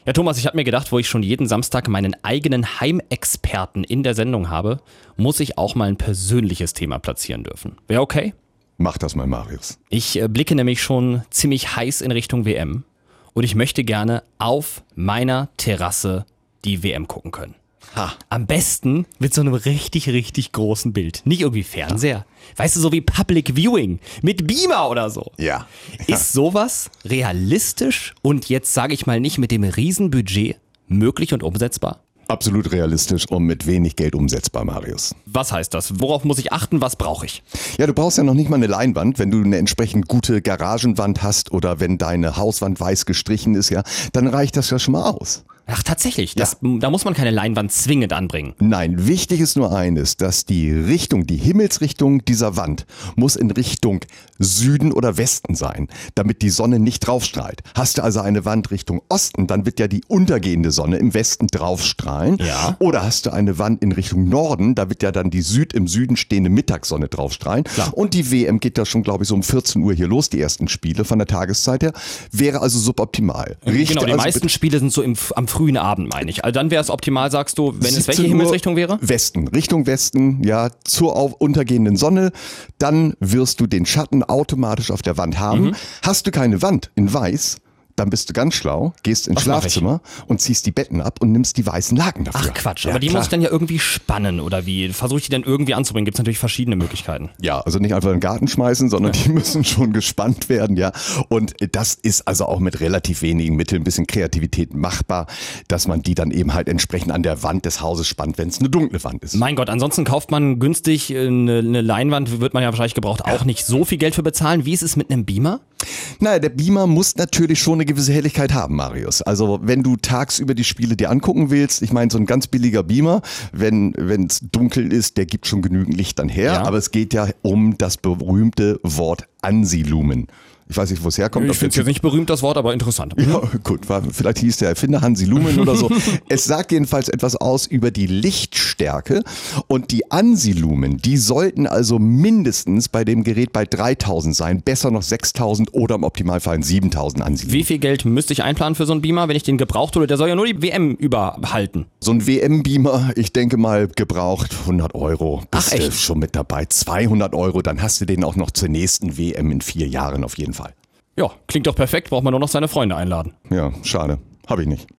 Ja, Thomas, ich habe mir gedacht, wo ich schon jeden Samstag meinen eigenen Heimexperten in der Sendung habe, muss ich auch mal ein persönliches Thema platzieren dürfen. Wäre okay? Mach das mal, Marius. Ich blicke nämlich schon ziemlich heiß in Richtung WM und ich möchte gerne auf meiner Terrasse die WM gucken können. Ha. Am besten mit so einem richtig, richtig großen Bild. Nicht irgendwie Fernseher. Weißt du, so wie Public Viewing mit Beamer oder so. Ja. Ist sowas realistisch und jetzt sage ich mal nicht mit dem Riesenbudget möglich und umsetzbar? Absolut realistisch und mit wenig Geld umsetzbar, Marius. Was heißt das? Worauf muss ich achten? Was brauche ich? Ja, du brauchst ja noch nicht mal eine Leinwand, wenn du eine entsprechend gute Garagenwand hast oder wenn deine Hauswand weiß gestrichen ist, ja, dann reicht das ja schon mal aus. Ach, tatsächlich. Da muss man keine Leinwand zwingend anbringen. Nein, wichtig ist nur eines, dass die Richtung, die Himmelsrichtung dieser Wand muss in Richtung Süden oder Westen sein, damit die Sonne nicht draufstrahlt. Hast du also eine Wand Richtung Osten, dann wird ja die untergehende Sonne im Westen draufstrahlen. Ja. Oder hast du eine Wand in Richtung Norden, da wird ja dann die im Süden stehende Mittagssonne draufstrahlen. Klar. Und die WM geht da schon, glaube ich, so um 14 Uhr hier los, die ersten Spiele von der Tageszeit her. Wäre also suboptimal. Genau, die also meisten Spiele sind so am frühen Abend, meine ich. Also dann wäre es optimal, sagst du, wenn es welche 17 Uhr Himmelsrichtung wäre? Westen, Richtung Westen, ja, zur untergehenden Sonne. Dann wirst du den Schatten automatisch auf der Wand haben. Hast du keine Wand in weiß, dann bist du ganz schlau, gehst ins Was mach ich? Schlafzimmer und ziehst die Betten ab und nimmst die weißen Laken dafür. Ach Quatsch, Ja, aber die klar. muss ich dann ja irgendwie spannen oder wie? Versuche ich die dann irgendwie anzubringen? Gibt es natürlich verschiedene Möglichkeiten. Ja, also nicht einfach in den Garten schmeißen, sondern die müssen schon gespannt werden, ja. Und das ist also auch mit relativ wenigen Mitteln, ein bisschen Kreativität machbar, dass man die dann eben halt entsprechend an der Wand des Hauses spannt, wenn es eine dunkle Wand ist. Mein Gott, ansonsten kauft man günstig eine Leinwand, wird man ja wahrscheinlich gebraucht, auch nicht so viel Geld für bezahlen. Wie ist es mit einem Beamer? Naja, der Beamer muss natürlich schon eine gewisse Helligkeit haben, Marius. Also wenn du tagsüber die Spiele dir angucken willst, ich meine so ein ganz billiger Beamer, wenn es dunkel ist, der gibt schon genügend Licht dann her. Ja. Aber es geht ja um das berühmte Wort ANSI-Lumen. Ich weiß nicht, wo es herkommt. Ich finde es jetzt nicht berühmt, das Wort, aber interessant. Ja, gut, vielleicht hieß der Erfinder Hansi Lumen oder so. Es sagt jedenfalls etwas aus über die Lichtstärke und die ANSI-Lumen, die sollten also mindestens bei dem Gerät bei 3000 sein, besser noch 6000 oder im Optimalfall 7000 ANSI-Lumen. Wie viel Geld müsste ich einplanen für so einen Beamer, wenn ich den gebraucht hole? Der soll ja nur die WM überhalten. So ein WM-Beamer, ich denke mal gebraucht 100 Euro. Ach, Bist du echt? schon mit dabei, 200 Euro, dann hast du den auch noch zur nächsten WM in 4 Jahren auf jeden Fall. Ja, klingt doch perfekt, braucht man nur noch seine Freunde einladen. Ja, schade, habe ich nicht.